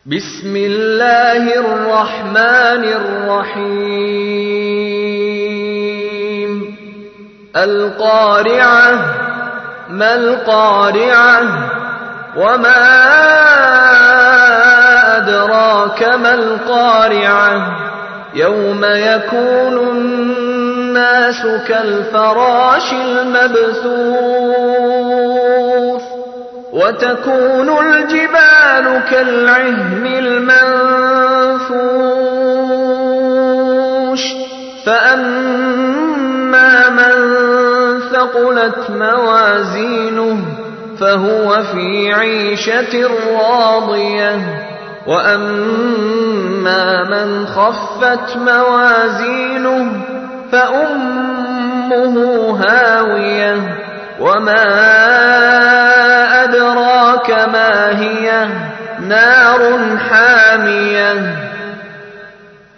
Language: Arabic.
بسم الله الرحمن الرحيم القارعة ما القارعة وما أدراك ما القارعة يوم يكون الناس كالفراش المبثوث وتكون الجبال كالعهن المنفوش فأما من ثقلت موازينه فهو في عيشة راضية وأما من خفت موازينه فأمه هاوية وما أدراك ما هي نار حامية